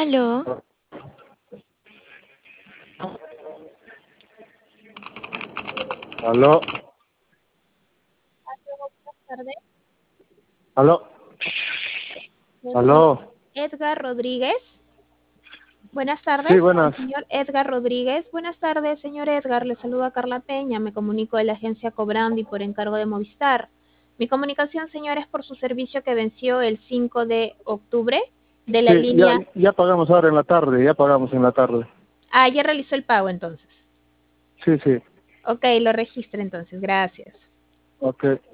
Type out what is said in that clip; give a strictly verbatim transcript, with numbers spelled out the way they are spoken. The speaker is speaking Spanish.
Aló. Aló. Buenas tardes. Aló. Aló. Edgar Rodríguez. Buenas tardes, Sí, con buenas. el señor Edgar Rodríguez. Buenas tardes, señor Edgar. Le saluda Carla Peña. Me comunico de la agencia Cobrandi por encargo de Movistar. Mi comunicación, señor, es por su servicio que venció el cinco de octubre de la Sí, ya, línea. ya pagamos ahora en la tarde, ya pagamos en la tarde. Ah, ya realizó el pago entonces. Sí, sí. Ok, lo registro entonces. Gracias. Ok.